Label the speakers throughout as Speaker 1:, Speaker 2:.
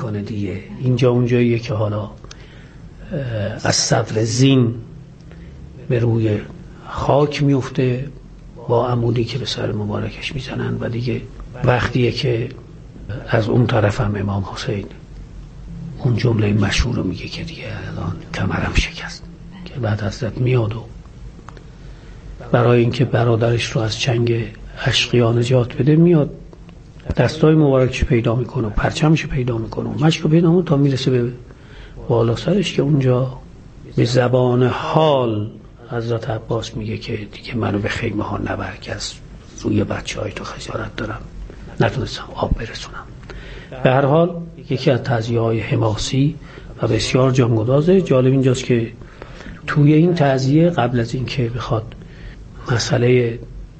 Speaker 1: میکنه دیگه. اینجا اونجاییه که حالا از صدر زین به روی خاک میفته با عمودی که به سر مبارکش میزنن و دیگه وقتیه که از اون طرف هم امام حسین اون جمله مشهور رو میگه که دیگه الان کمرم شکست، که بعد حضرت میاد و برای اینکه برادرش رو از چنگ اشقیا نجات بده میاد، دستای مبارکش پیدا میکنه و پرچمش پیدا میکنه و مشک پیدا میکنه تا میرسه به بالا سرش، که اونجا به زبان حال حضرت عباس میگه که دیگه منو به خیمه ها نبر که از روی بچه های تو خجالت دارم، نتونستم آب برسونم. به هر حال یکی از تعزیه های حماسی و بسیار جانگدازه. جالب اینجاست که توی این تعزیه قبل از این که بخواد مسئله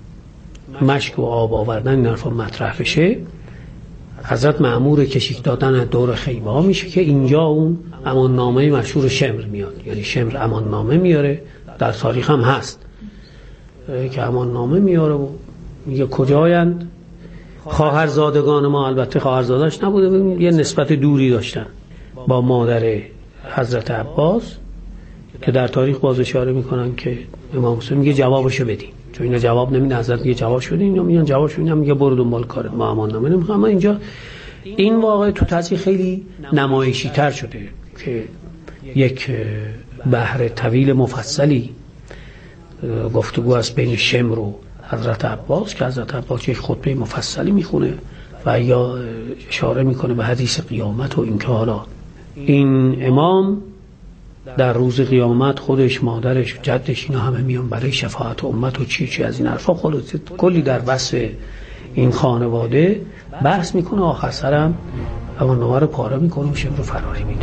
Speaker 1: مشک و آب آوردن این حرفا مطرح بشه، حضرت مأمور کشیک دادن دور خیمه ها میشه که اینجا اون اماننامه مشهور شمر میاد. یعنی شمر اماننامه میاره، در تاریخ هم هست که اماننامه میاره و میگه کجایند خواهرزادگان ما. البته خواهرزادش نبوده، یه نسبت دوری داشتن با مادر حضرت عباس که در تاریخ باز اشاره میکنن که امام حسین میگه جوابشو بدین، چون اینا جواب نمیدن. حضرت میگه جوابشو بدین، اینا میگن جوابشو بدین، میگه برو دنبال کارت، ما اماننامه نمیخوام. اما اینجا این واقعه تو تعزیه خیلی نمایشی تر شده که یک بحر طویل مفصلی گفتگو است بین شمر و حضرت عباس، که حضرت عباس یک خطبه مفصلی میخونه و یا اشاره میکنه به حدیث قیامت و اینکه حالا این امام در روز قیامت خودش، مادرش، جدش، اینا همه میان برای شفاعت امت و چی از این حرفا. خلاص کلی در وصف این خانواده بحث میکنه. آخر سرم اماننامه رو پاره میکنه و شمر رو فراری میده.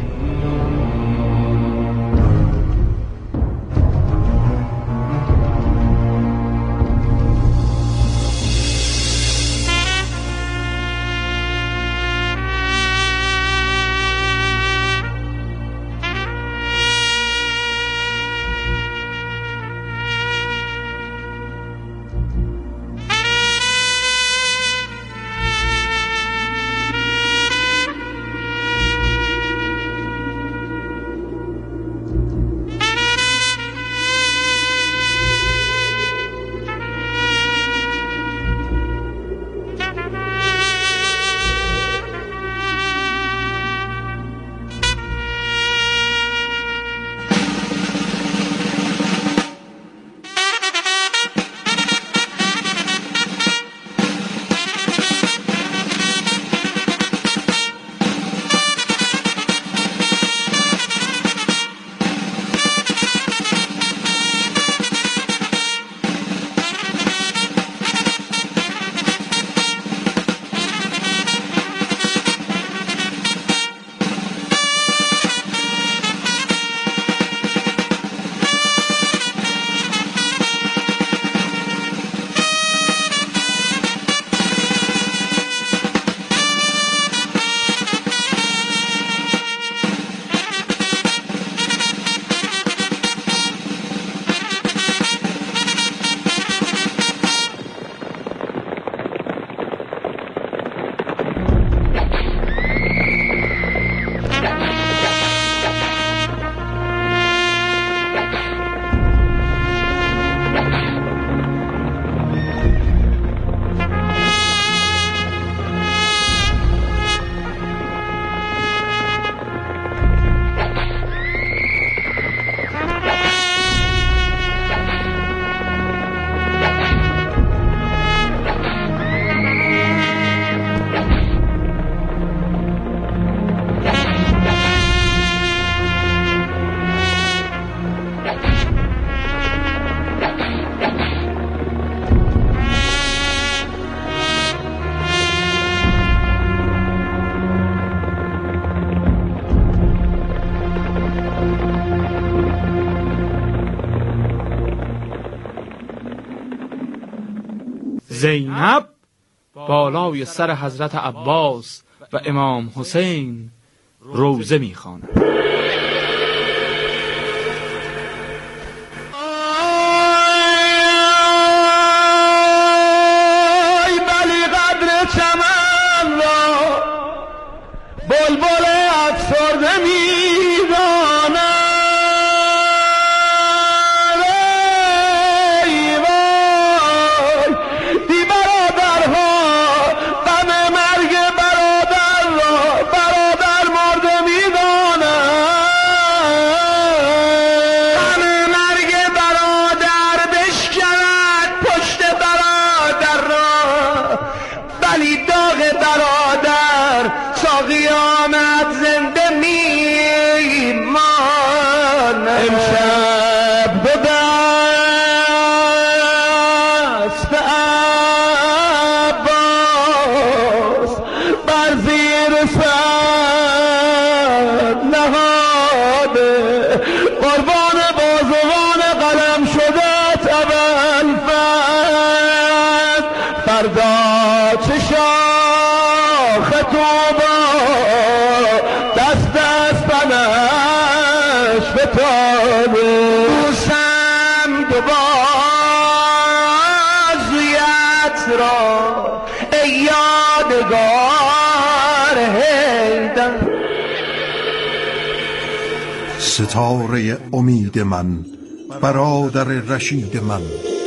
Speaker 2: زینب بالای سر حضرت عباس و امام حسین روزه می‌خواند.
Speaker 3: بلی قدر چمن را بلبل قیامت زنده میمانم. امشب دو دست عباس بر زیر سر نهاده، قربان بازوان قلم شده ابوالفضل. فردا چه شاخ طوبا دست بنش بتابه، بوسم دو بازویت را ای یادگار حیدر.
Speaker 4: ستاره امید من، برادر رشید من.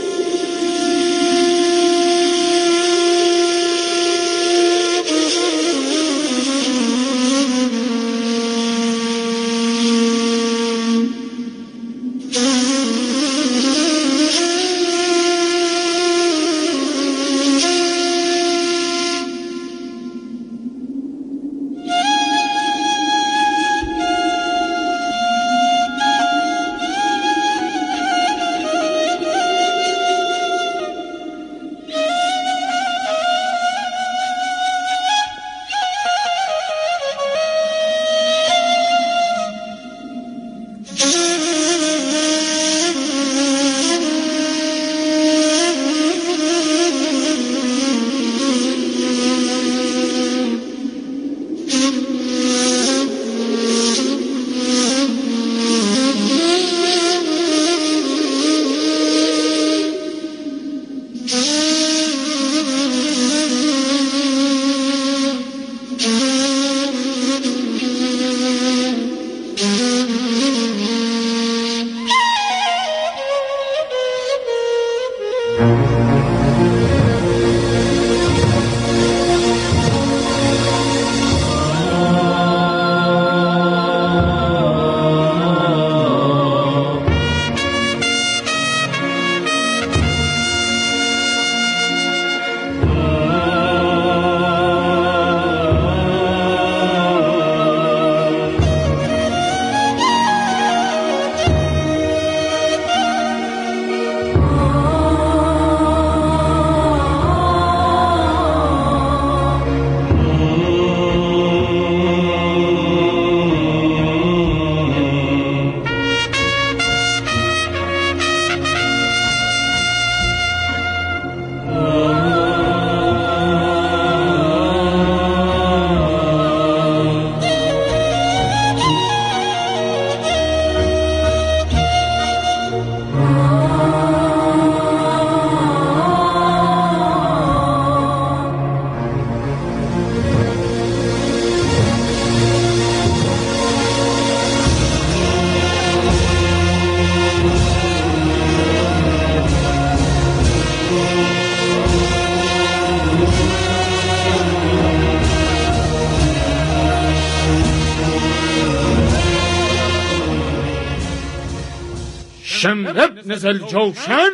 Speaker 2: شمر ابن ذوالجوشن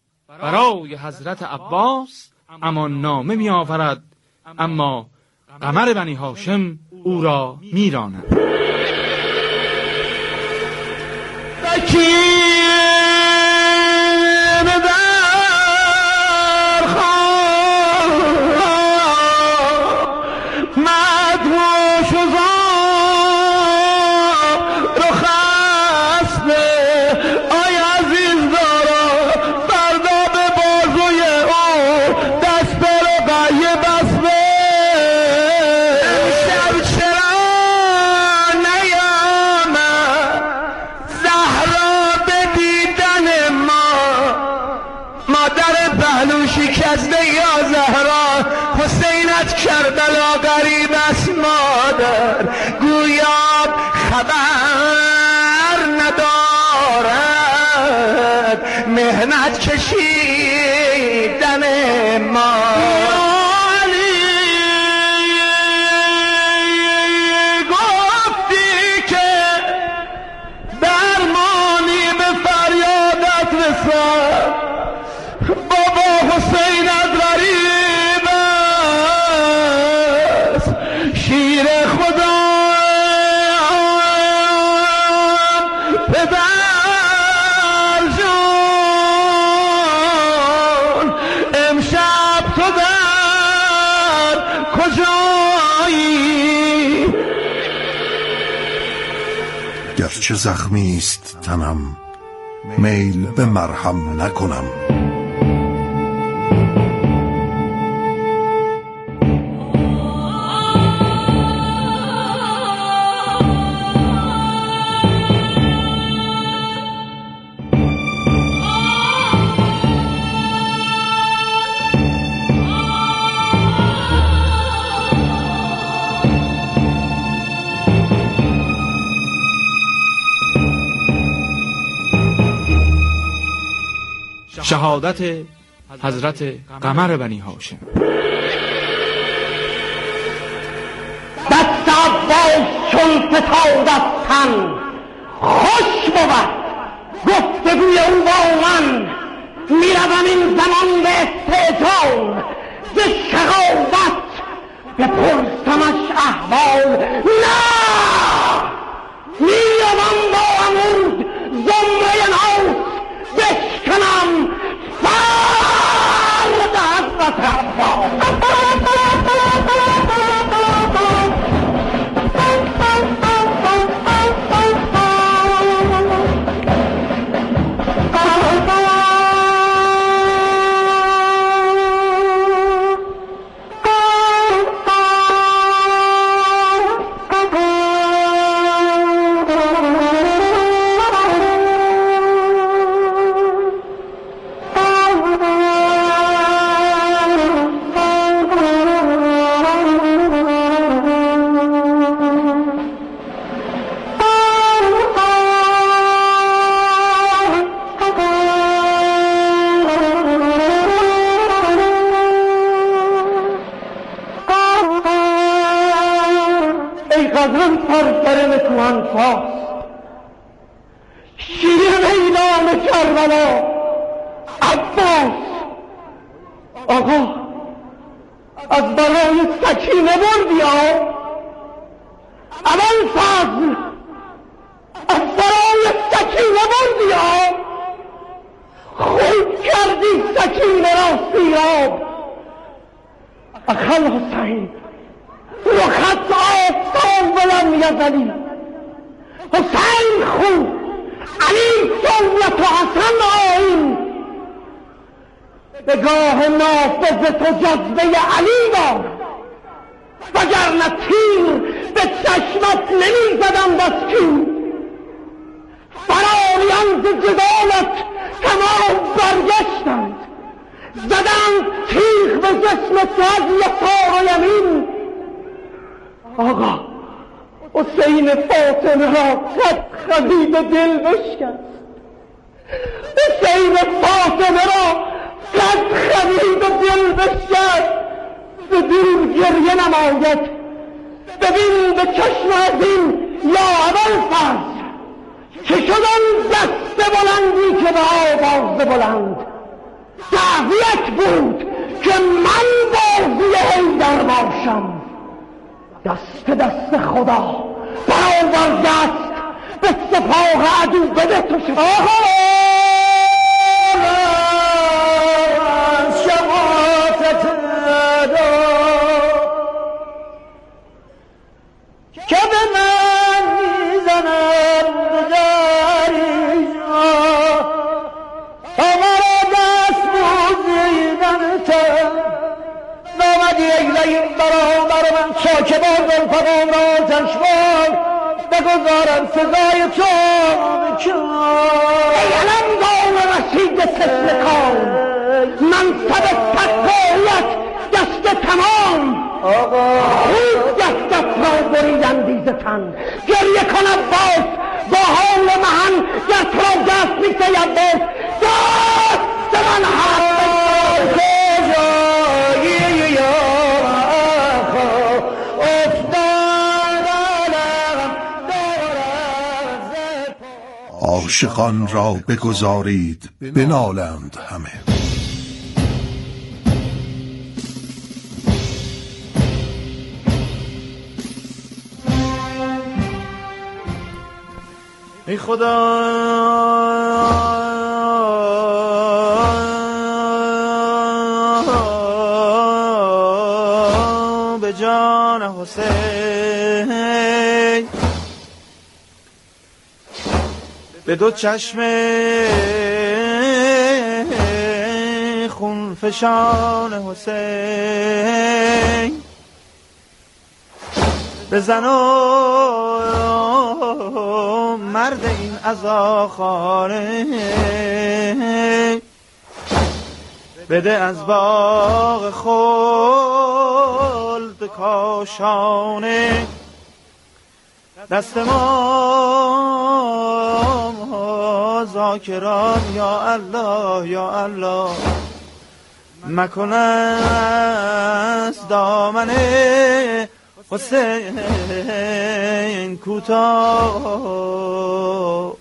Speaker 2: برای حضرت عباس امان نامه می آورد، اما قمر بنی هاشم او را می راند.
Speaker 3: کربلا غریب است مادر، گویا خبر ندارد مهنت کشیدن ما. گفتی که درمانی به فریادت رسد، بابا حسین از غریب شیر خدا
Speaker 4: گرچه زخمی است تنم میل به مرهم نکنم.
Speaker 2: شهادت حضرت قمر بنی هاشم.
Speaker 3: دست عباس چون فتاد از تن خوش بود گفتگوی او با من. میروم این زمان به استعجال ز شقاوت بپرسمش احوال. نه میروم با عمود زمره ناس بشکنم فرد حضرت عباس. سرگرم کوهنساز شیر میدان کربلا عباس آقا از برای سکینه بردی اول فضل از برای سکینه بردی خوب کردی سکینه را سیراب. اخل حسین رخت آفتاب ولم یزلی حسین خوب علی دولت و حسن آیین. به گاه نافذ تو جذبه علی دار وگرنه تیر به چشمت نمی زدم دستگیر. فراریان ز جدالت تمام برگشتند زدند تیغ به جسم تو از یسار و یمین. آقا حسین فاطمه را قد خمید دل بشکست. حسین فاطمه را قد خمید دل بشکست. به دور گریه نماید ببین به چشم عظیم یا ابوالفضل که شد آن دست بلندی که به آواز بلند. دعویت بود که من بازی حیدر باشم. دست خدا برآورده است به سپاه عدو بده تو شماتت که به من میزنم بجاری همارا دست بوزیدن تو نامدی ایلهیم برادر من چاک بازم فقام را تشوار بگذارم سزای تو بکن. ای علمدار رشید سسلکان منصب تقویت گشت تمام. خوب دستت را بریدندی ز تن گریه کن عباس با حال مهن گر تو را دست میسی عباس دست من حق
Speaker 4: عاشقان را بگذارید بنالند همه.
Speaker 2: ای خدا به جان حسین
Speaker 5: به دو چشم خون فشان حسین بزن و مرد این عزاخانه بده از باغ خلد کاشانه دست ما ذاکران یا الله یا الله مکن از دامن حسین کوتاه.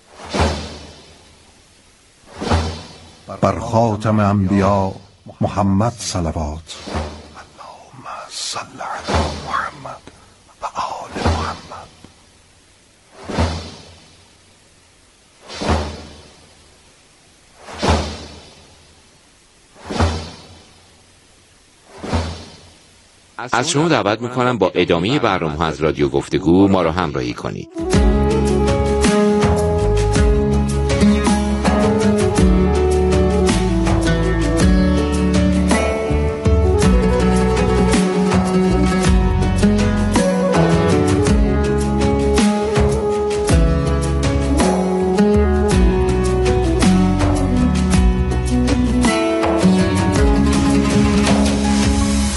Speaker 4: بر خاتم انبیا محمد صلوات. اللهم صل علی محمد و آل محمد.
Speaker 6: از شما دعوت میکنم با ادامه برنامه از رادیو گفتگو ما را همراهی کنید.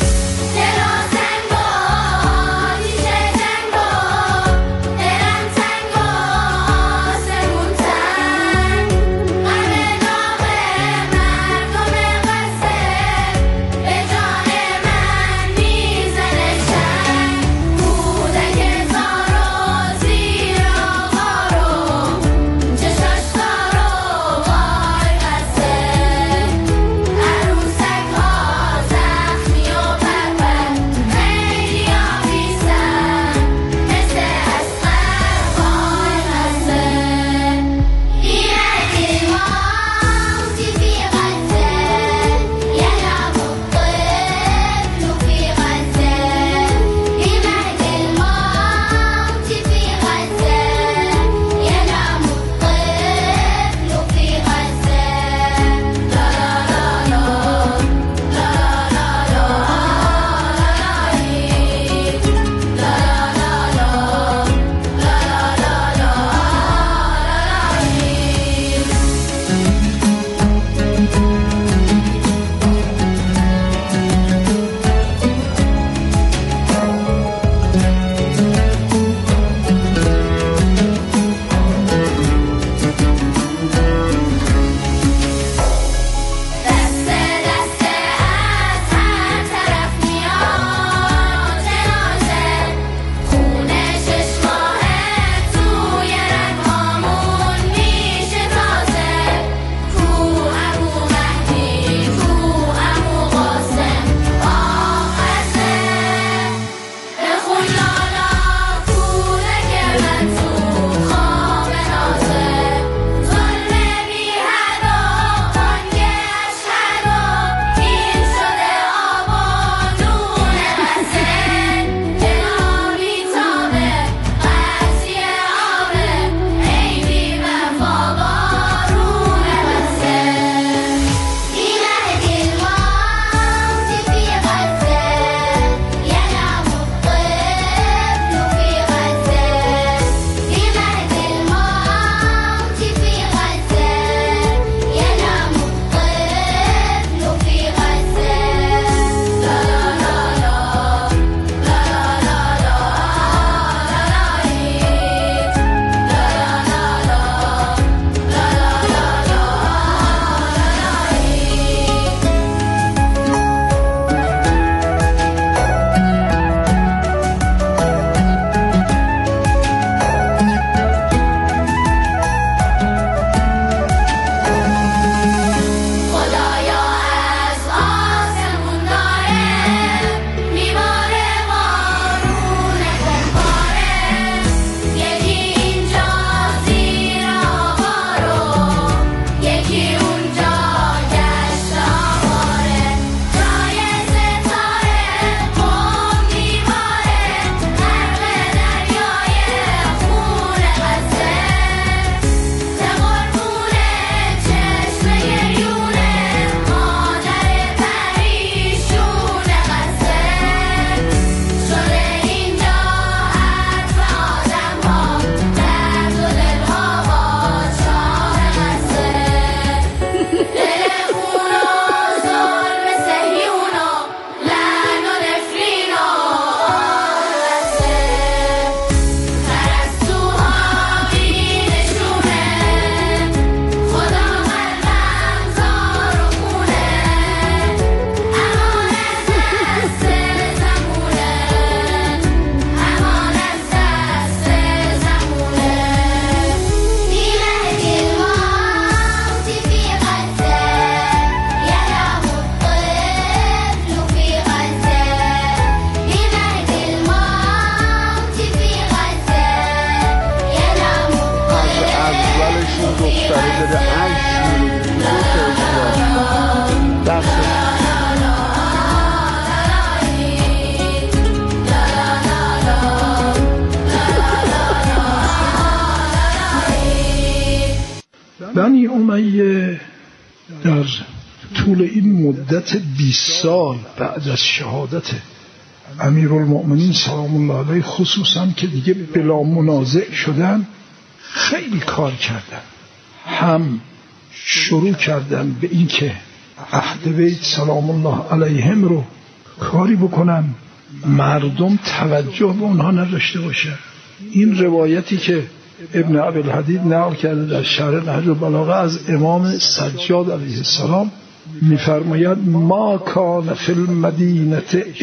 Speaker 7: Thank you.
Speaker 5: دختره داره عکس می‌گیره.
Speaker 7: بنی امیه در طول این مدت 20 سال بعد از شهادت امیرالمؤمنین سلام الله علیه، خصوصا که دیگه بلا منازع شدن، خیلی کار کردن. هم شروع کردن به این که اهل بیت سلام الله علیهم رو کاری بکنن مردم توجه به اونها نداشته باشه. این روایتی که ابن ابی‌الحدید نقل کرده در شرح نهج البلاغه از امام سجاد علیه السلام می‌فرماید ما کان فی المدینه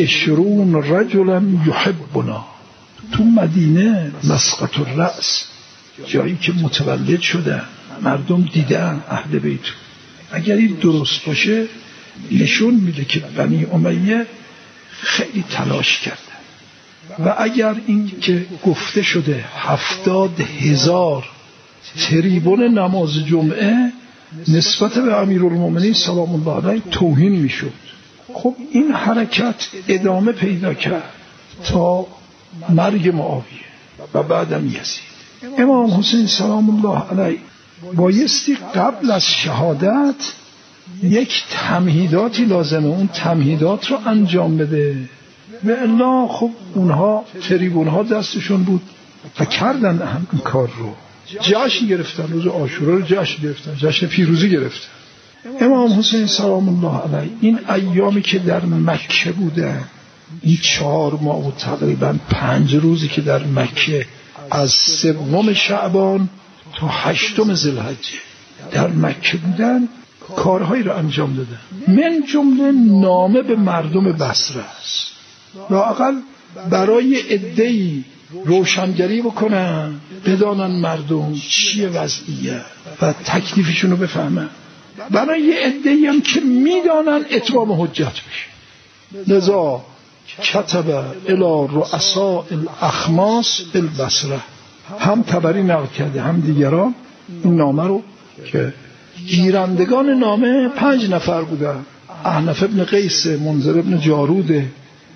Speaker 7: 20 رجلا یحبنا. تو مدینه مسقط الرأس، جایی که متولد شده مردم دیدن اهل بیت، اگر این درست باشه نشون میده که بنی امیه خیلی تلاش کرده. و اگر این که گفته شده 70,000 تریبون نماز جمعه نسبت به امیرالمؤمنین سلام الله علیه توهین میشد، خب این حرکت ادامه پیدا کرد تا مرگ معاویه و بعدم یزید. امام حسین سلام الله علیه بایستی قبل از شهادت یک تمهیداتی لازمه، اون تمهیدات رو انجام بده. و الا خب اونها تریبونها دستشون بود و کردن هم این کار رو. جشن گرفتن، روز عاشورا رو جشن گرفتن، جشن پیروزی گرفتن. امام حسین سلام الله علیه این ایامی که در مکه بودن، این 4 ماه و تقریبا 5 روزی که در مکه از 3 شعبان تا 8 ذوالحجه در مکه بودن، کارهایی رو انجام دادن. من جمله نامه به مردم بصره است، لااقل برای عده‌ای روشنگری بکنن، بدانن مردم چیه وضعیه و تکلیفشون رو بفهمن. برای عده‌ای هم که میدانن اتمام حجت بشه. لذا کتب الی رؤساء الاخماس بالبصره، هم طبری نقل کرده هم دیگران این نامه رو که گیرندگان نامه 5 نفر بودن: احنف ابن قیس، منذر ابن جارود،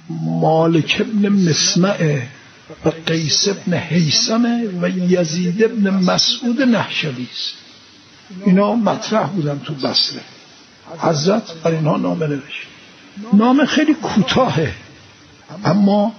Speaker 7: مالک ابن مسمع و قیس ابن حیثم و یزید ابن مسعود نهشلیست. اینا مطرح بودن تو بصره. حضرت بر اینها نامه نوشت. نامه خیلی کوتاهه اما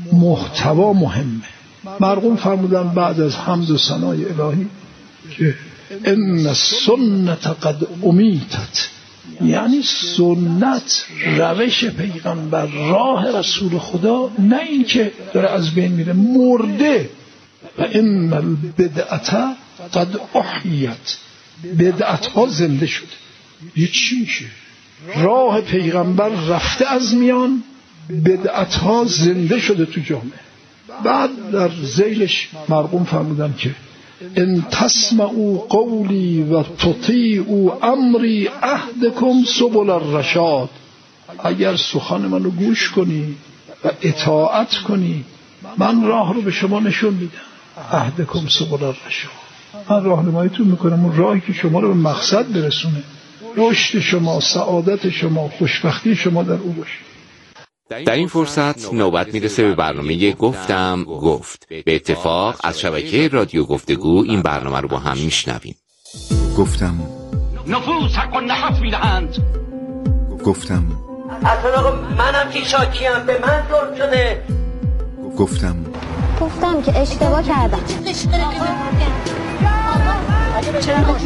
Speaker 7: محتوا مهمه. مرقوم فرمودن بعد از حمد و ثنای الهی که ان السنت قد امیتت، یعنی سنت، روش پیغمبر، راه رسول خدا، نه این که داره از بین میره، مرده. و ان البدعت قد احیت، بدعت ها زنده شده. یه چی میشه؟ راه پیغمبر رفته از میان، بدعت ها زنده شده تو جامعه. بعد در ذیلش مرقوم فرمودن که ان تسمعوا قولی و تطیعوا امری اهدکم سبل الرشاد، اگر سخن منو گوش کنی و اطاعت کنی من راه رو به شما نشون میدم. اهدکم سبل الرشاد، من راهنماییتون میکنم، اون راهی که شما رو به مقصد برسونه، رشد شما، سعادت شما، خوشبختی شما در او باشه.
Speaker 6: در این فرصت نوبت میرسه به برنامه گفتم گفت. به اتفاق از شبکه رادیو گفتگو این برنامه رو با هم میشنویم.
Speaker 4: گفتم
Speaker 3: نفوس حق و نحس میدهند.
Speaker 4: گفتم
Speaker 8: اصلا آقا منم که شاکیم، به من ظلم شده.
Speaker 4: گفتم
Speaker 9: که اشتباه کردم. چرا با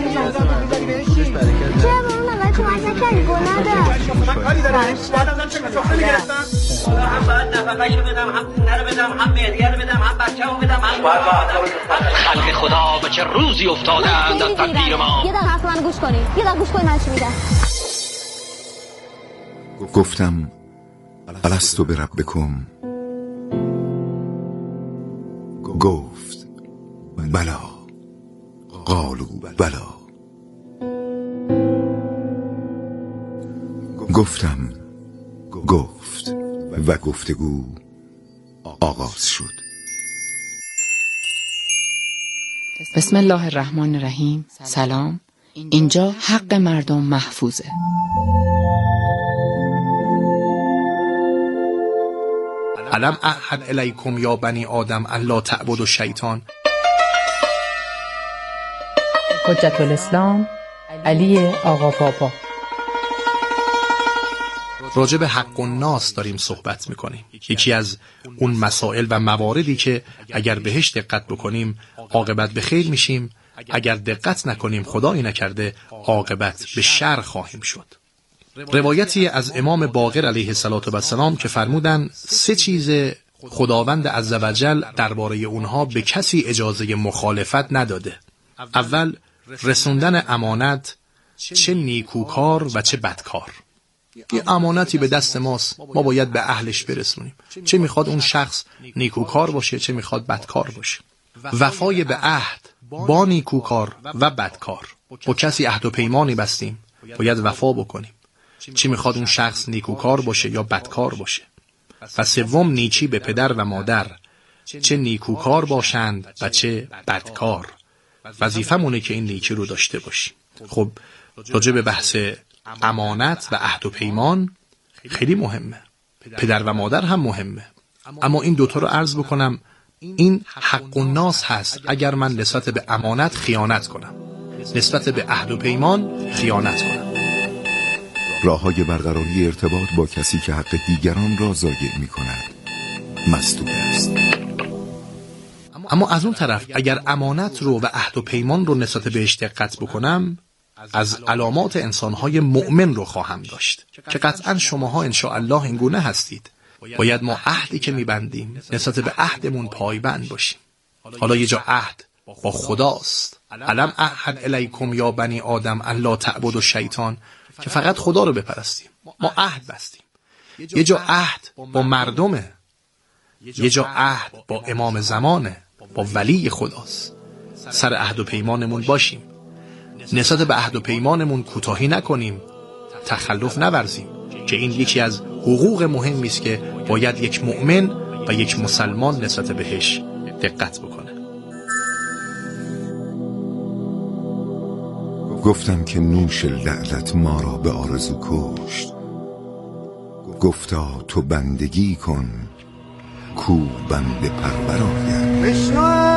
Speaker 9: اون اول کمک نکردی؟ گناه داشت. من کاری دارم. بعدم چه سفره میگرفتن؟ هم باید نفقه‌شو بدم، هم خونه رو بدم، هم مهریه رو بدم، هم بچه‌مو بدم، هم
Speaker 3: خلق خدا به چه روزی افتادند از تدبیر ما.
Speaker 9: یه دقیقه حرف من گوش کنی. من چی میگم.
Speaker 4: گفتم الستو بربکم، گفت بلا، قالوا بلا. گفتم گفت و گفتگو آغاز شد.
Speaker 10: بسم الله الرحمن الرحیم. سلام. اینجا حق مردم محفوظه.
Speaker 11: الم اعهد الیکم یا بنی آدم الا تعبدوا الشیطان.
Speaker 10: حجت الاسلام علی آقا بابا.
Speaker 11: راجع به حق الناس داریم صحبت میکنیم. یکی از اون مسائل و مواردی که اگر بهش دقت بکنیم عاقبت به خیر میشیم، اگر دقت نکنیم خدایی نکرده عاقبت به شر خواهیم شد. روایتی از امام باقر علیه السلام که فرمودن 3 چیز خداوند عزوجل درباره اونها به کسی اجازه مخالفت نداده. اول رسوندن امانت، چه نیکوکار و چه بدکار. یه امانتی به دست ماست، ما باید به اهلش برسونیم، چه میخواد اون شخص نیکوکار باشه چه میخواد بدکار باشه. وفای به عهد با نیکوکار و بدکار. با کسی عهد و پیمانی بستیم باید وفا بکنیم، چه میخواد اون شخص نیکوکار باشه یا بدکار باشه. و سوم نیکی به پدر و مادر، چه نیکوکار باشند و چه بدکار. وظیفمونه که این نیکی رو داشته باشیم. خب راجع به بحث امانت و عهد و پیمان خیلی مهمه، پدر و مادر هم مهمه، اما این دوتا رو عرض بکنم این حق الناس هست. اگر من نسبت به امانت خیانت کنم، نسبت به عهد و پیمان خیانت کنم.
Speaker 4: راه‌های برقراری ارتباط با کسی که حق دیگران را ضایع می‌کند مسدود است.
Speaker 11: اما از اون طرف اگر امانت رو و عهد و پیمان رو نسبت بهش دقت بکنم، از علامات انسان‌های مؤمن رو خواهم داشت که قطعاً شماها انشاءالله این گونه هستید. باید ما عهدی که می‌بندیم نسبت به عهدمون پایبند باشیم. حالا یه جا عهد با خداست، الم اعهد الیکم یا بنی آدم الا تعبدوا الشیطان، که فقط خدا رو بپرستیم. ما عهد بستیم. یه جا عهد با مردمه، یه جا عهد با امام زمانه، با ولی خداست. سر عهد و پیمانمون باشیم، نسبت به عهد و پیمانمون کوتاهی نکنیم، تخلف نورزیم، که این یکی از حقوق مهمی است که باید یک مؤمن و یک مسلمان نسبت بهش دقت بکنه.
Speaker 4: گفتم که نوش لعلت ما را به آرزو کشت. گفتا تو بندگی کن کو بنده پرور آید.